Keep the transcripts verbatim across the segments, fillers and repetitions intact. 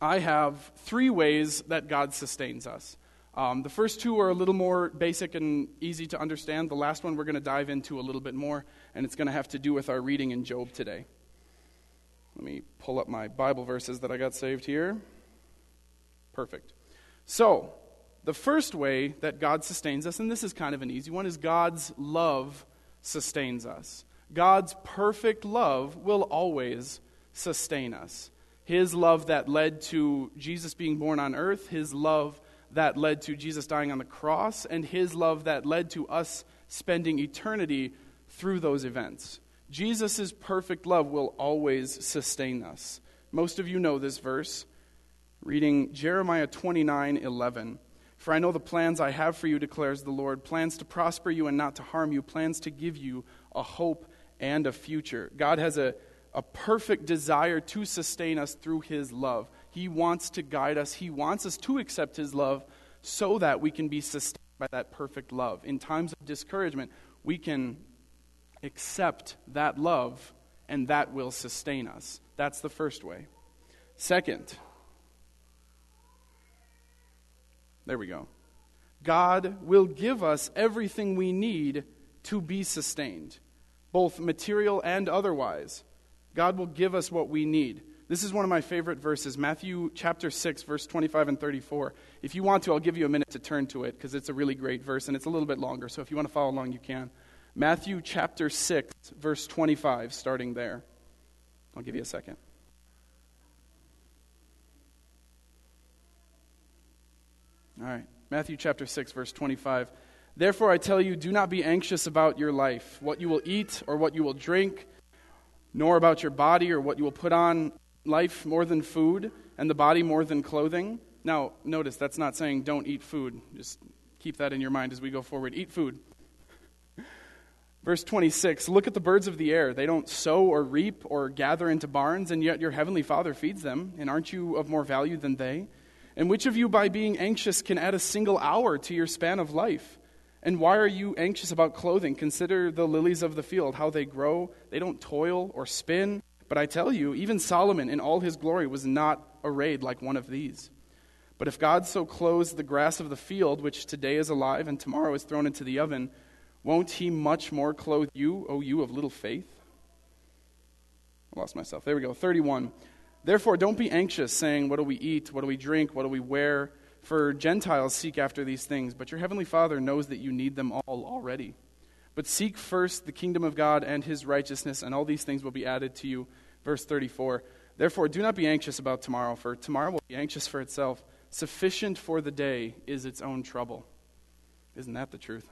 I have three ways that God sustains us. Um, the first two are a little more basic and easy to understand. The last one we're going to dive into a little bit more, and it's going to have to do with our reading in Job today. Let me pull up my Bible verses that I got saved here. Perfect. So, the first way that God sustains us, and this is kind of an easy one, is God's love sustains us. God's perfect love will always sustain us. His love that led to Jesus being born on earth, His love that led to Jesus dying on the cross, and His love that led to us spending eternity through those events. Jesus' perfect love will always sustain us. Most of you know this verse. Reading Jeremiah twenty-nine eleven. For I know the plans I have for you, declares the Lord, plans to prosper you and not to harm you, plans to give you a hope and a future. God has a, a perfect desire to sustain us through His love. He wants to guide us. He wants us to accept His love so that we can be sustained by that perfect love. In times of discouragement, we can accept that love, and that will sustain us. That's the first way. Second, there we go. God will give us everything we need to be sustained, both material and otherwise. God will give us what we need. This is one of my favorite verses, Matthew chapter six, verse twenty-five and thirty-four. If you want to, I'll give you a minute to turn to it, because it's a really great verse, and it's a little bit longer, so if you want to follow along, you can. Matthew chapter six, verse twenty-five, starting there. I'll give you a second. All right, Matthew chapter six, verse twenty-five. Therefore I tell you, do not be anxious about your life, what you will eat or what you will drink, nor about your body or what you will put on. Life more than food, and the body more than clothing. Now, notice that's not saying don't eat food. Just keep that in your mind as we go forward. Eat food. Verse twenty-six, look at the birds of the air. They don't sow or reap or gather into barns, and yet your heavenly Father feeds them. And aren't you of more value than they? And which of you, by being anxious, can add a single hour to your span of life? And why are you anxious about clothing? Consider the lilies of the field, how they grow. They don't toil or spin. But I tell you, even Solomon in all his glory was not arrayed like one of these. But if God so clothes the grass of the field, which today is alive and tomorrow is thrown into the oven, won't He much more clothe you, O you of little faith? I lost myself. There we go. thirty-one. Therefore, don't be anxious, saying, what do we eat? What do we drink? What do we wear? For Gentiles seek after these things, but your heavenly Father knows that you need them all already. But seek first the kingdom of God and His righteousness, and all these things will be added to you. Verse thirty-four. Therefore, do not be anxious about tomorrow, for tomorrow will be anxious for itself. Sufficient for the day is its own trouble. Isn't that the truth?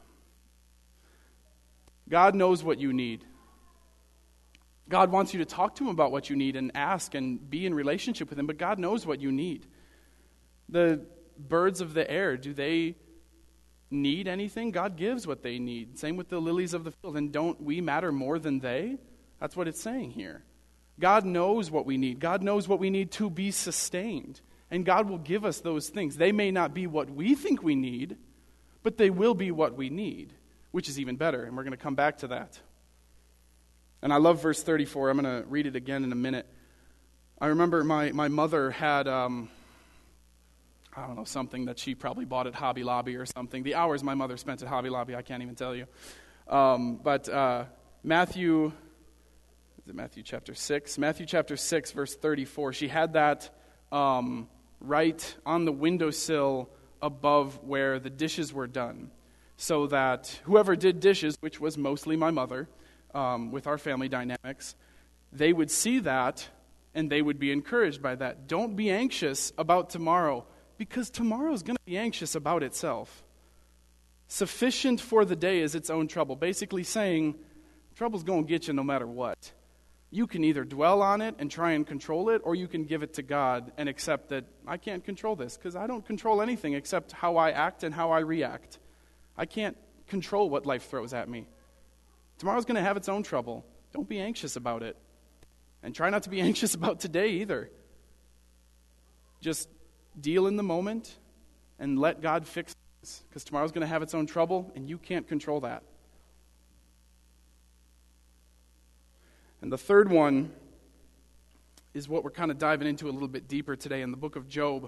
God knows what you need. God wants you to talk to Him about what you need and ask and be in relationship with Him, but God knows what you need. The birds of the air, do they need anything? God gives what they need. Same with the lilies of the field. And don't we matter more than they? That's what it's saying here. God knows what we need. God knows what we need to be sustained. And God will give us those things. They may not be what we think we need, but they will be what we need, which is even better. And we're going to come back to that. And I love verse thirty-four. I'm going to read it again in a minute. I remember my, my mother had, um, I don't know, something that she probably bought at Hobby Lobby or something. The hours my mother spent at Hobby Lobby, I can't even tell you. Um, but uh, Matthew, is it Matthew chapter six? Matthew chapter six, verse thirty-four. She had that um, right on the windowsill above where the dishes were done, so that whoever did dishes, which was mostly my mother, um, with our family dynamics, they would see that and they would be encouraged by that. Don't be anxious about tomorrow, because tomorrow is going to be anxious about itself. Sufficient for the day is its own trouble. Basically saying, trouble's going to get you no matter what. You can either dwell on it and try and control it, or you can give it to God and accept that I can't control this, because I don't control anything except how I act and how I react. I can't control what life throws at me. Tomorrow's going to have its own trouble. Don't be anxious about it. And try not to be anxious about today either. Just deal in the moment and let God fix things, because tomorrow's going to have its own trouble, and you can't control that. And the third one is what we're kind of diving into a little bit deeper today in the book of Job.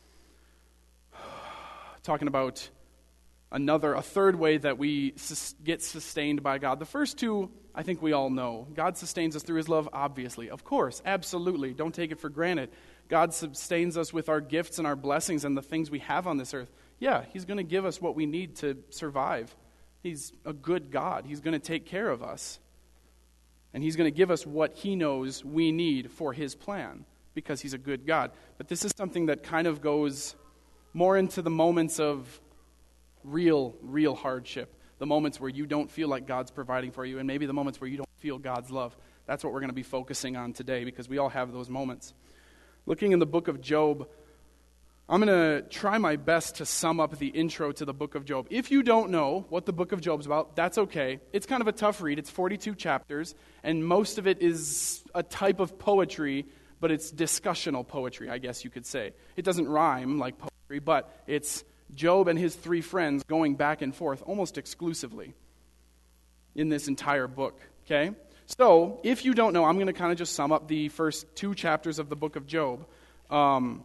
Talking about another, a third way that we sus- get sustained by God. The first two, I think we all know. God sustains us through his love, obviously. Of course, absolutely. Don't take it for granted. God sustains us with our gifts and our blessings and the things we have on this earth. Yeah, he's going to give us what we need to survive. He's a good God. He's going to take care of us. And he's going to give us what he knows we need for his plan because he's a good God. But this is something that kind of goes more into the moments of real, real hardship. The moments where you don't feel like God's providing for you, and maybe the moments where you don't feel God's love. That's what we're going to be focusing on today because we all have those moments. Looking in the book of Job, I'm going to try my best to sum up the intro to the book of Job. If you don't know what the book of Job's about, that's okay. It's kind of a tough read. It's forty-two chapters, and most of it is a type of poetry, but it's discussional poetry, I guess you could say. It doesn't rhyme like poetry, but it's Job and his three friends going back and forth almost exclusively in this entire book, okay? So, if you don't know, I'm going to kind of just sum up the first two chapters of the book of Job. Um,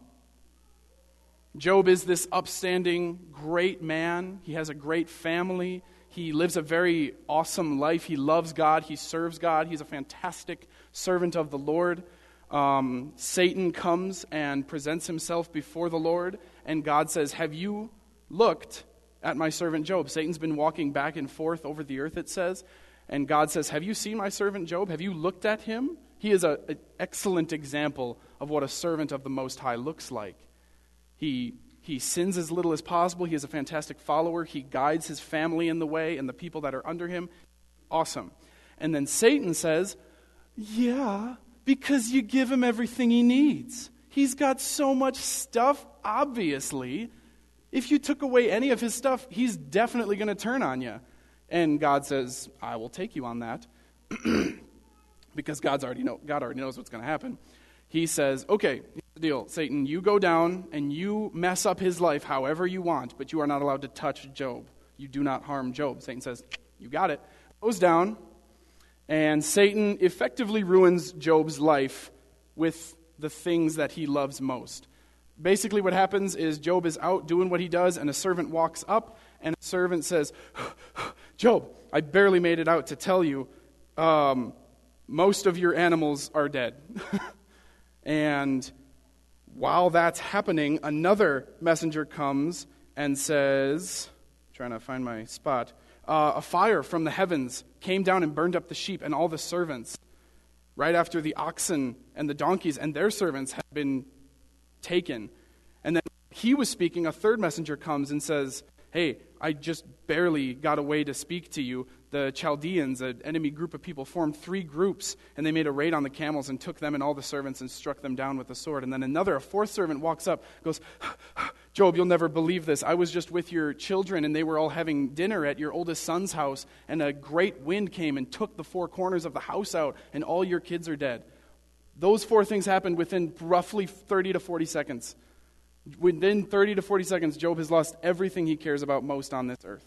Job is this upstanding, great man. He has a great family. He lives a very awesome life. He loves God. He serves God. He's a fantastic servant of the Lord. Um, Satan comes and presents himself before the Lord, and God says, have you looked at my servant Job? Satan's been walking back and forth over the earth, it says, and God says, have you seen my servant Job? Have you looked at him? He is a, an excellent example of what a servant of the Most High looks like. He he sins as little as possible. He is a fantastic follower. He guides his family in the way and the people that are under him. Awesome. And then Satan says, yeah, because you give him everything he needs. He's got so much stuff, obviously. If you took away any of his stuff, he's definitely going to turn on you. And God says, I will take you on that. Because God's already know, God already knows what's going to happen. He says, okay, here's the deal. Satan, you go down and you mess up his life however you want, but you are not allowed to touch Job. You do not harm Job. Satan says, you got it. Goes down, and Satan effectively ruins Job's life with the things that he loves most. Basically what happens is Job is out doing what he does, and a servant walks up, and a servant says, Job, I barely made it out to tell you, um, most of your animals are dead. And while that's happening, another messenger comes and says, trying to find my spot, uh, a fire from the heavens came down and burned up the sheep and all the servants. Right after the oxen and the donkeys and their servants had been taken. And then he was speaking, a third messenger comes and says, hey, I just barely got away to speak to you. The Chaldeans, an enemy group of people, formed three groups, and they made a raid on the camels and took them and all the servants and struck them down with a sword. And then another, a fourth servant walks up, goes, Job, you'll never believe this. I was just with your children, and they were all having dinner at your oldest son's house, and a great wind came and took the four corners of the house out, and all your kids are dead. Those four things happened within roughly thirty to forty seconds. Within thirty to forty seconds, Job has lost everything he cares about most on this earth.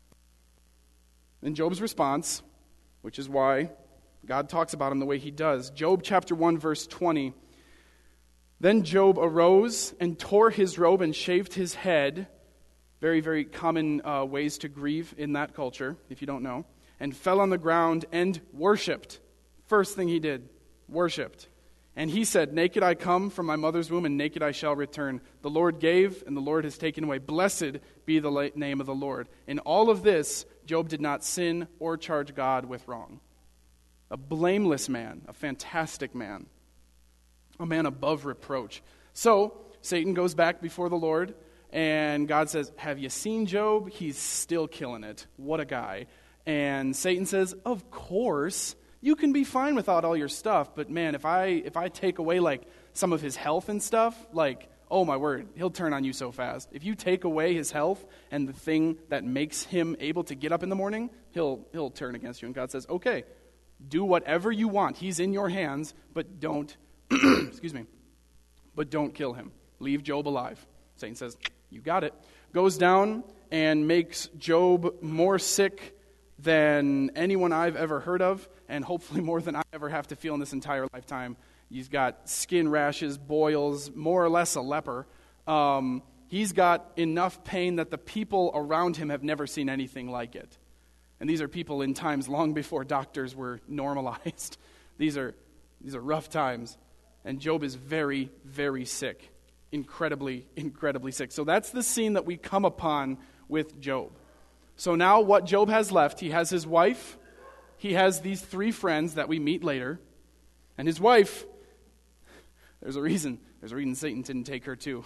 And Job's response, which is why God talks about him the way he does. Job chapter one, verse twenty. Then Job arose and tore his robe and shaved his head. Very, very common uh, ways to grieve in that culture, if you don't know. And fell on the ground and worshipped. First thing he did, worshipped. And he said, naked I come from my mother's womb, and naked I shall return. The Lord gave, and the Lord has taken away. Blessed be the name of the Lord. In all of this, Job did not sin or charge God with wrong. A blameless man, a fantastic man, a man above reproach. So, Satan goes back before the Lord, and God says, have you seen Job? He's still killing it. What a guy. And Satan says, of course. You can be fine without all your stuff, but man, if I if I take away like some of his health and stuff, like, oh my word, he'll turn on you so fast. If you take away his health and the thing that makes him able to get up in the morning, he'll he'll turn against you. And God says, okay, do whatever you want. He's in your hands, but don't, excuse me, but don't kill him. Leave Job alive. Satan says, you got it. Goes down and makes Job more sick than anyone I've ever heard of, and hopefully more than I ever have to feel in this entire lifetime. He's got skin rashes, boils, more or less a leper. Um, he's got enough pain that the people around him have never seen anything like it. And these are people in times long before doctors were normalized. These are these are rough times. And Job is very, very sick. Incredibly, incredibly sick. So that's the scene that we come upon with Job. So now what Job has left, he has his wife, he has these three friends that we meet later, and his wife, there's a reason, there's a reason Satan didn't take her too.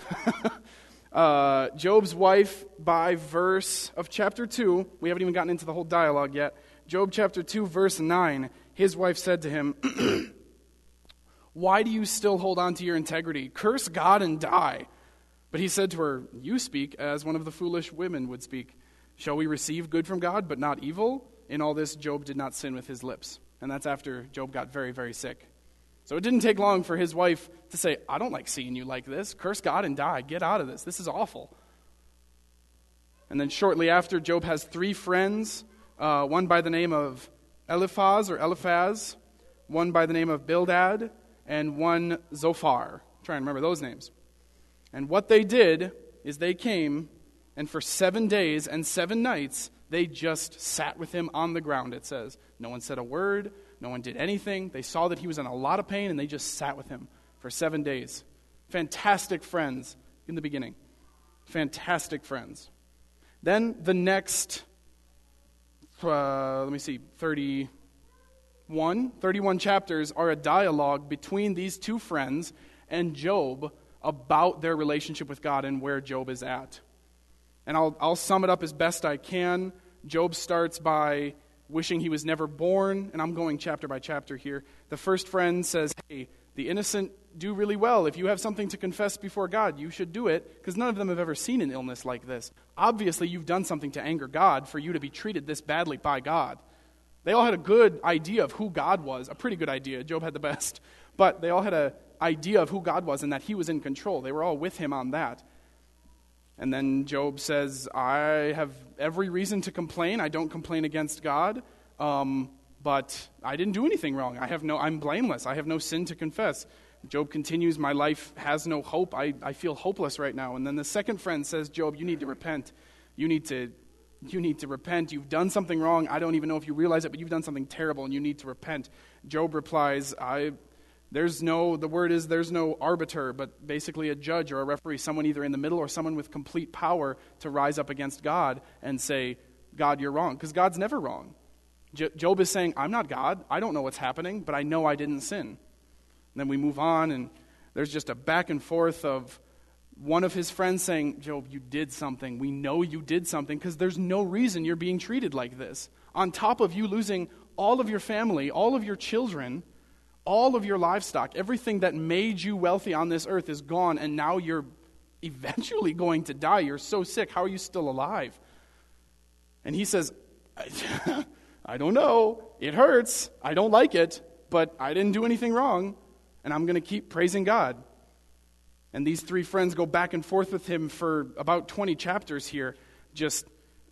uh, Job's wife, by verse of chapter two, we haven't even gotten into the whole dialogue yet, Job chapter two, verse nine, his wife said to him, "Why do you still hold on to your integrity? Curse God and die." But he said to her, "You speak as one of the foolish women would speak. Shall we receive good from God, but not evil?" In all this, Job did not sin with his lips. And that's after Job got very, very sick. So it didn't take long for his wife to say, "I don't like seeing you like this. Curse God and die. Get out of this. This is awful." And then shortly after, Job has three friends, uh, one by the name of Eliphaz or Eliphaz, one by the name of Bildad, and one Zophar. Try and remember those names. And what they did is they came, and for seven days and seven nights, they just sat with him on the ground, it says. No one said a word. No one did anything. They saw that he was in a lot of pain, and they just sat with him for seven days. Fantastic friends in the beginning. Fantastic friends. Then the next, uh, let me see, thirty-one, thirty-one chapters are a dialogue between these two friends and Job about their relationship with God and where Job is at. And I'll, I'll sum it up as best I can. Job starts by wishing he was never born, and I'm going chapter by chapter here. The first friend says, "Hey, the innocent do really well. If you have something to confess before God, you should do it," because none of them have ever seen an illness like this. Obviously, you've done something to anger God for you to be treated this badly by God. They all had a good idea of who God was, a pretty good idea. Job had the best. But they all had an idea of who God was and that he was in control. They were all with him on that. And then Job says, "I have every reason to complain. I don't complain against God, um, but I didn't do anything wrong. I have no, I'm blameless. I have no sin to confess." Job continues, "My life has no hope. I, I feel hopeless right now." And then the second friend says, "Job, you need to repent. You need to, you need to repent. You've done something wrong. I don't even know if you realize it, but you've done something terrible, and you need to repent." Job replies, "I." There's no, the word is there's no arbiter, but basically a judge or a referee, someone either in the middle or someone with complete power to rise up against God and say, "God, you're wrong," because God's never wrong. Jo- Job is saying, "I'm not God. I don't know what's happening, but I know I didn't sin." And then we move on, and there's just a back and forth of one of his friends saying, "Job, you did something. We know you did something because there's no reason you're being treated like this. On top of you losing all of your family, all of your children, all of your livestock, everything that made you wealthy on this earth is gone, and now you're eventually going to die. You're so sick. How are you still alive?" And he says, I, I don't know. It hurts. I don't like it, but I didn't do anything wrong, and I'm going to keep praising God. And these three friends go back and forth with him for about twenty chapters here, just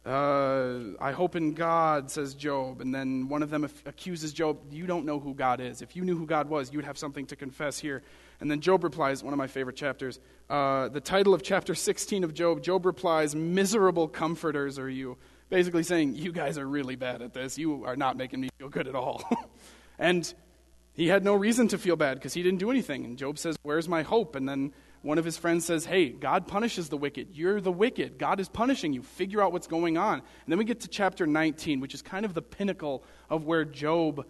Uh, "I hope in God," says Job. And then one of them accuses Job, "You don't know who God is. If you knew who God was, you would have something to confess here." And then Job replies, one of my favorite chapters, uh, the title of chapter sixteen of Job, Job replies, "Miserable comforters are you." Basically saying, you guys are really bad at this. You are not making me feel good at all. And he had no reason to feel bad because he didn't do anything. And Job says, "Where's my hope?" And then one of his friends says, "Hey, God punishes the wicked. You're the wicked. God is punishing you. Figure out what's going on." And then we get to chapter nineteen, which is kind of the pinnacle of where Job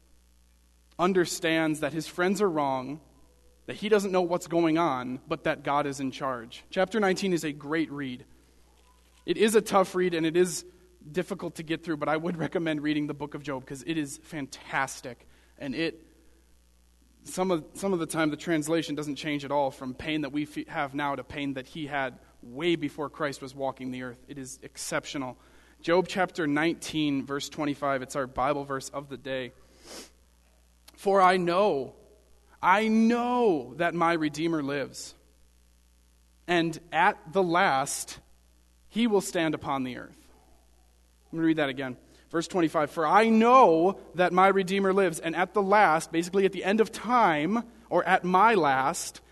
understands that his friends are wrong, that he doesn't know what's going on, but that God is in charge. Chapter nineteen is a great read. It is a tough read, and it is difficult to get through, but I would recommend reading the book of Job because it is fantastic. And it Some of some of the time, the translation doesn't change at all from pain that we have now to pain that he had way before Christ was walking the earth. It is exceptional. Job chapter nineteen, verse twenty-five, it's our Bible verse of the day. "For I know, I know that my Redeemer lives, and at the last he will stand upon the earth." I'm going to read that again. Verse twenty-five, "For I know that my Redeemer lives, and at the last," basically at the end of time, or at my last,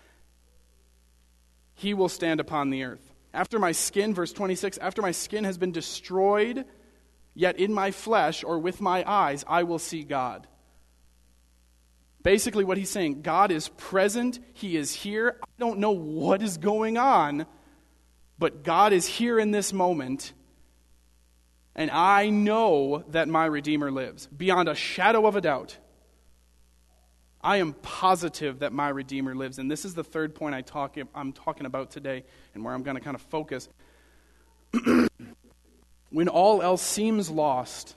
he will stand upon the earth. After my skin, verse twenty-six, after my skin has been destroyed, yet in my flesh or with my eyes, I will see God. Basically what he's saying, God is present, he is here. I don't know what is going on, but God is here in this moment, and I know that my Redeemer lives, beyond a shadow of a doubt. I am positive that my Redeemer lives, and this is the third point I talk, I'm talking about today, and where I'm going to kind of focus. When all else seems lost,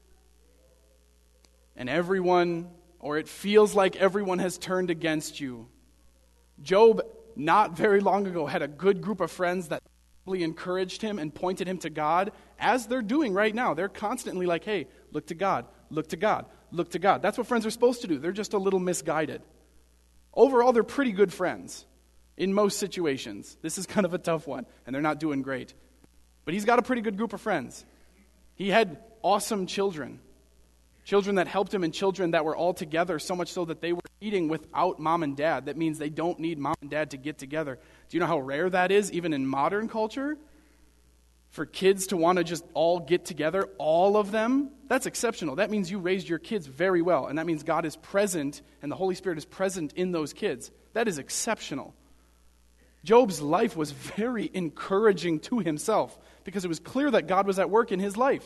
and everyone, or it feels like everyone has turned against you. Job, not very long ago, had a good group of friends that encouraged him and pointed him to God, as they're doing right now. They're constantly like, hey, look to God, look to God, look to God. That's what friends are supposed to do. They're just a little misguided. Overall, they're pretty good friends in most situations. This is kind of a tough one, and they're not doing great. But he's got a pretty good group of friends. He had awesome children. Children that helped him and children that were all together, so much so that they were eating without mom and dad. That means they don't need mom and dad to get together. Do you know how rare that is, even in modern culture? For kids to want to just all get together, all of them, that's exceptional. That means you raised your kids very well, and that means God is present and the Holy Spirit is present in those kids. That is exceptional. Job's life was very encouraging to himself because it was clear that God was at work in his life.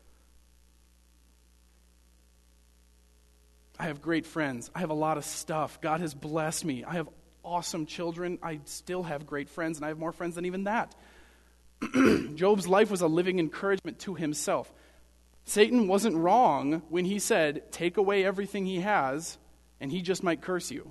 I have great friends. I have a lot of stuff. God has blessed me. I have awesome children. I still have great friends, and I have more friends than even that. Job's life was a living encouragement to himself. Satan wasn't wrong when he said, take away everything he has, and he just might curse you.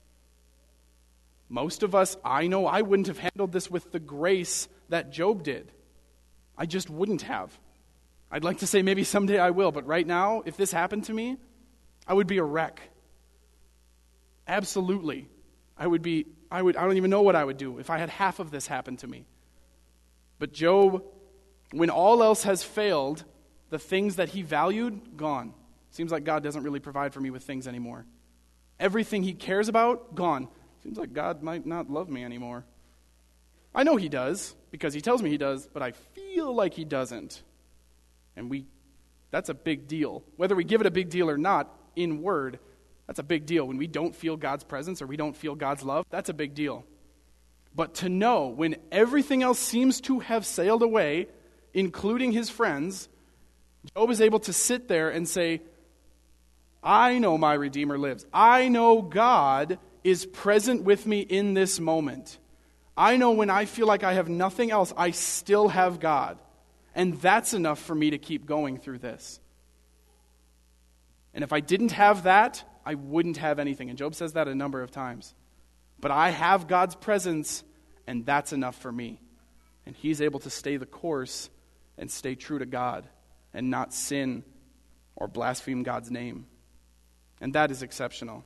Most of us, I know I wouldn't have handled this with the grace that Job did. I just wouldn't have. I'd like to say maybe someday I will, but right now, if this happened to me, I would be a wreck. Absolutely. I would be, I would, I don't even know what I would do if I had half of this happen to me. But Job, when all else has failed, the things that he valued, gone. Seems like God doesn't really provide for me with things anymore. Everything he cares about, gone. Seems like God might not love me anymore. I know he does, because he tells me he does, but I feel like he doesn't. And we, that's a big deal. Whether we give it a big deal or not, in word, that's a big deal. When we don't feel God's presence or we don't feel God's love, that's a big deal. But to know when everything else seems to have sailed away, including his friends, Job is able to sit there and say, I know my Redeemer lives. I know God is present with me in this moment. I know when I feel like I have nothing else, I still have God. And that's enough for me to keep going through this. And if I didn't have that, I wouldn't have anything. And Job says that a number of times. But I have God's presence, and that's enough for me. And he's able to stay the course and stay true to God and not sin or blaspheme God's name. And that is exceptional.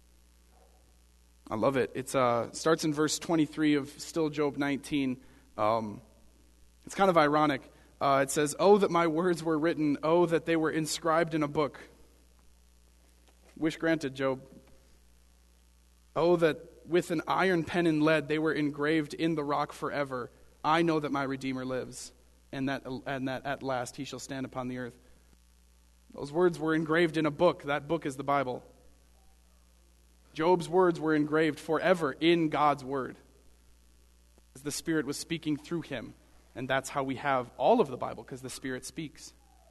I love it. It uh, starts in verse twenty-three of still Job nineteen. Um, it's kind of ironic. Uh, it says, oh, that my words were written. Oh, that they were inscribed in a book. Wish granted, Job. Oh, that with an iron pen and lead they were engraved in the rock forever. I know that my Redeemer lives, and that, and that at last he shall stand upon the earth. Those words were engraved in a book. That book is the Bible. Job's words were engraved forever in God's word, as the Spirit was speaking through him. And that's how we have all of the Bible, because the Spirit speaks.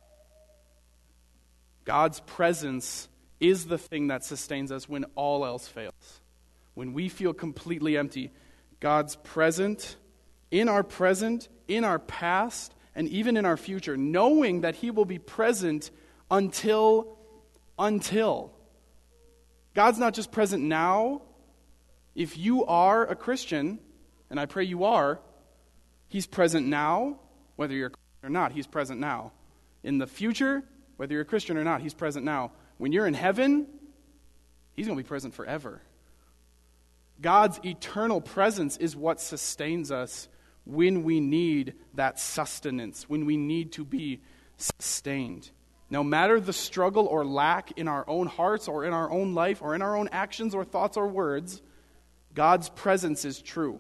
God's presence is the thing that sustains us when all else fails. When we feel completely empty, God's present, in our present, in our past, and even in our future, knowing that he will be present until, until. God's not just present now. If you are a Christian, and I pray you are, he's present now, whether you're a Christian or not, he's present now. In the future, whether you're a Christian or not, he's present now. When you're in heaven, he's going to be present forever. God's eternal presence is what sustains us when we need that sustenance, when we need to be sustained. No matter the struggle or lack in our own hearts or in our own life or in our own actions or thoughts or words, God's presence is true.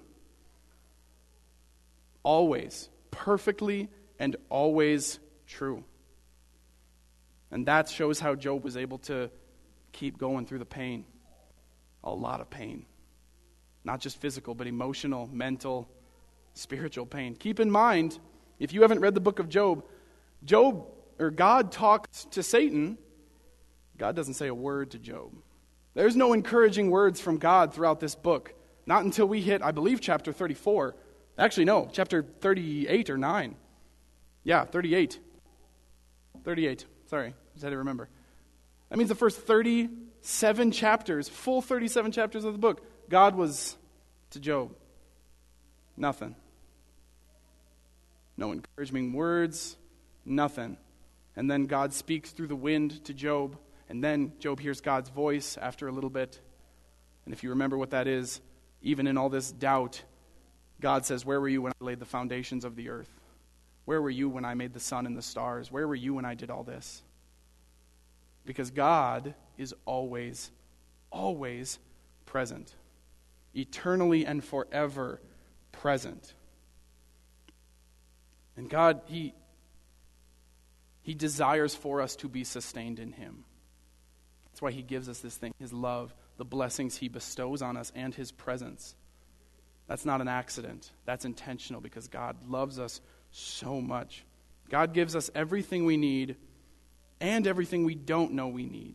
Always. Perfectly and always true. And that shows how Job was able to keep going through the pain. A lot of pain. Not just physical, but emotional, mental, spiritual pain. Keep in mind, if you haven't read the book of Job, Job, or God talks to Satan. God doesn't say a word to Job. There's no encouraging words from God throughout this book. Not until we hit, I believe, chapter thirty-four. Actually, no, chapter thirty-eight or nine. Yeah, thirty-eight. thirty-eight. Sorry, just had to remember. That means the first thirty-seven chapters, full thirty-seven chapters of the book, God was to Job. Nothing. No encouraging words, nothing. And then God speaks through the wind to Job, and then Job hears God's voice after a little bit. And if you remember what that is, even in all this doubt, God says, "Where were you when I laid the foundations of the earth? Where were you when I made the sun and the stars? Where were you when I did all this?" Because God is always, always present. Eternally and forever present. And God, He, He desires for us to be sustained in Him. That's why He gives us this thing, His love, the blessings He bestows on us, and His presence. That's not an accident. That's intentional because God loves us so much. God gives us everything we need and everything we don't know we need.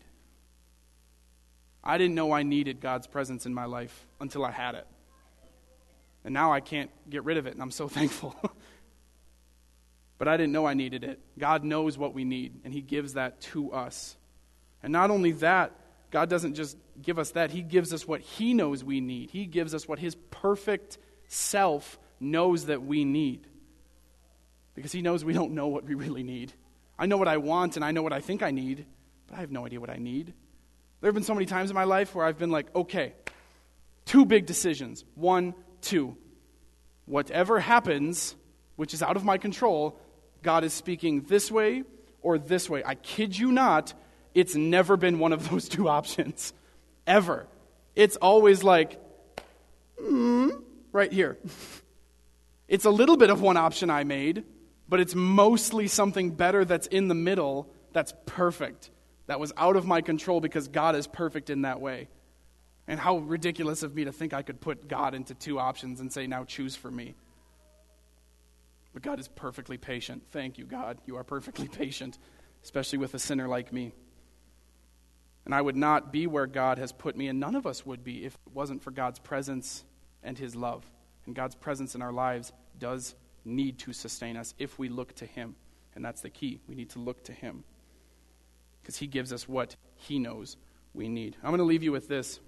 I didn't know I needed God's presence in my life until I had it. And now I can't get rid of it, and I'm so thankful. But I didn't know I needed it. God knows what we need, and He gives that to us. And not only that, God doesn't just give us that. He gives us what He knows we need. He gives us what His perfect self knows that we need. Because He knows we don't know what we really need. I know what I want, and I know what I think I need, but I have no idea what I need. There have been so many times in my life where I've been like, okay, two big decisions. One, two. Whatever happens, which is out of my control, God is speaking this way or this way. I kid you not, it's never been one of those two options. Ever. It's always like, mm, right here. It's a little bit of one option I made, but it's mostly something better that's in the middle that's perfect. That was out of my control because God is perfect in that way. And how ridiculous of me to think I could put God into two options and say, now choose for me. But God is perfectly patient. Thank you, God. You are perfectly patient, especially with a sinner like me. And I would not be where God has put me, and none of us would be if it wasn't for God's presence and His love. And God's presence in our lives does need to sustain us if we look to Him. And that's the key. We need to look to Him. Because He gives us what He knows we need. I'm going to leave you with this.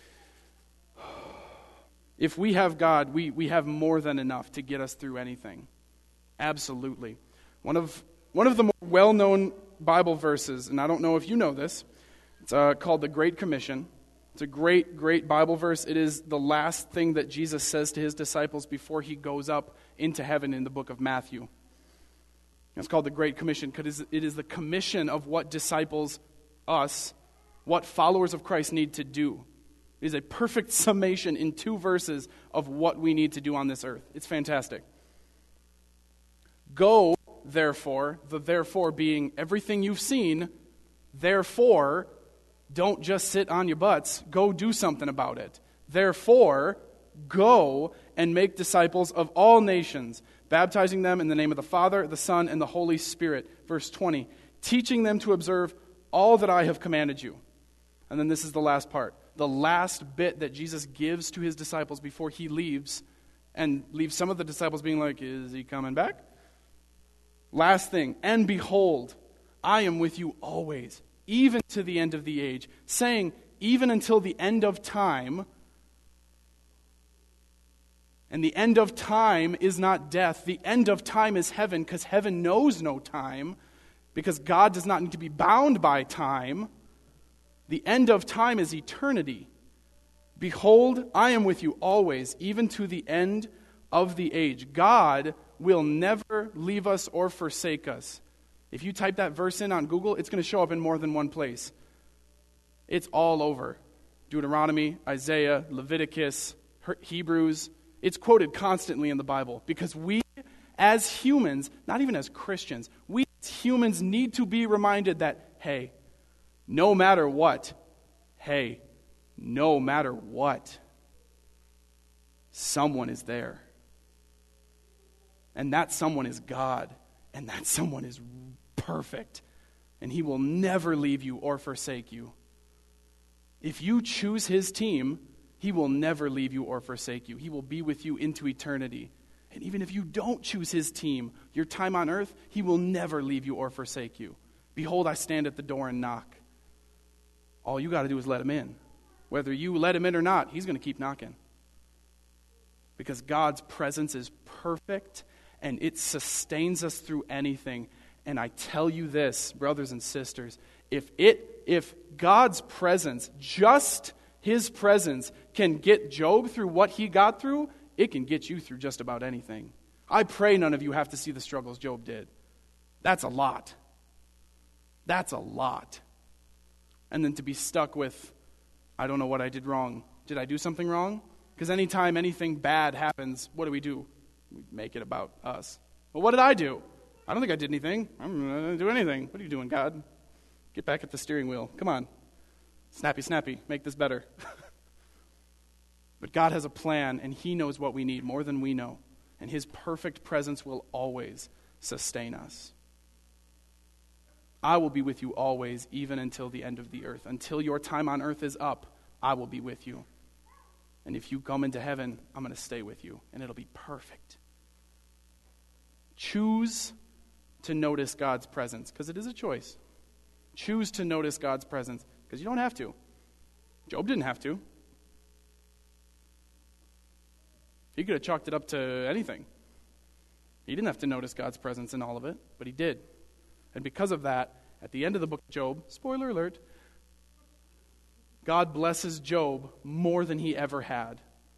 If we have God, we, we have more than enough to get us through anything. Absolutely. One of one of the more well-known Bible verses, and I don't know if you know this, it's uh, called the Great Commission. It's a great, great Bible verse. It is the last thing that Jesus says to His disciples before He goes up into heaven in the book of Matthew. It's called the Great Commission because it is the commission of what disciples, us, what followers of Christ need to do. It is a perfect summation in two verses of what we need to do on this earth. It's fantastic. Go, therefore, the therefore being everything you've seen, therefore, don't just sit on your butts. Go do something about it. Therefore, go and make disciples of all nations, baptizing them in the name of the Father, the Son, and the Holy Spirit. Verse twenty, teaching them to observe all that I have commanded you. And then this is the last part. The last bit that Jesus gives to His disciples before He leaves, and leaves some of the disciples being like, is He coming back? Last thing, and behold, I am with you always, even to the end of the age, saying, even until the end of time. And the end of time is not death. The end of time is heaven, because heaven knows no time, because God does not need to be bound by time. The end of time is eternity. Behold, I am with you always, even to the end of the age. God will never leave us or forsake us. If you type that verse in on Google, it's going to show up in more than one place. It's all over. Deuteronomy, Isaiah, Leviticus, Hebrews. It's quoted constantly in the Bible because we, as humans, not even as Christians, we as humans need to be reminded that, hey, no matter what, hey, no matter what, someone is there. And that someone is God. And that someone is perfect. And he will never leave you or forsake you. If you choose his team, he will never leave you or forsake you. He will be with you into eternity. And even if you don't choose his team, your time on earth, he will never leave you or forsake you. Behold, I stand at the door and knock. All you got to do is let him in. Whether you let him in or not, he's going to keep knocking. Because God's presence is perfect and it sustains us through anything. And I tell you this, brothers and sisters, if it if God's presence, just his presence, can get Job through what he got through, it can get you through just about anything. I pray none of you have to see the struggles Job did. That's a lot. That's a lot. And then to be stuck with, I don't know what I did wrong. Did I do something wrong? Because anytime anything bad happens, what do we do? We make it about us. Well, what did I do? I don't think I did anything. I didn't do anything. What are you doing, God? Get back at the steering wheel. Come on. Snappy, snappy. Make this better. But God has a plan, and he knows what we need more than we know. And his perfect presence will always sustain us. I will be with you always, even until the end of the earth. Until your time on earth is up, I will be with you. And if you come into heaven, I'm going to stay with you, and it'll be perfect. Choose to notice God's presence, because it is a choice. Choose to notice God's presence, because you don't have to. Job didn't have to. He could have chalked it up to anything. He didn't have to notice God's presence in all of it, but he did. And because of that, at the end of the book of Job, spoiler alert, God blesses Job more than he ever had.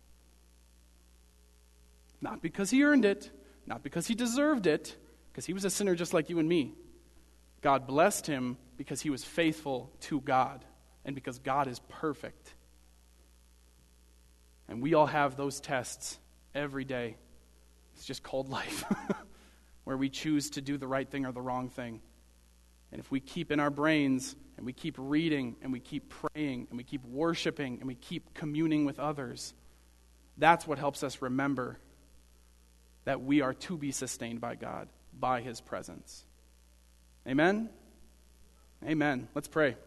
Not because he earned it, not because he deserved it, because he was a sinner just like you and me. God blessed him because he was faithful to God and because God is perfect. And we all have those tests every day. It's just called life, where we choose to do the right thing or the wrong thing. And if we keep in our brains and we keep reading and we keep praying and we keep worshiping and we keep communing with others, that's what helps us remember that we are to be sustained by God, by his presence. Amen? Amen. Let's pray.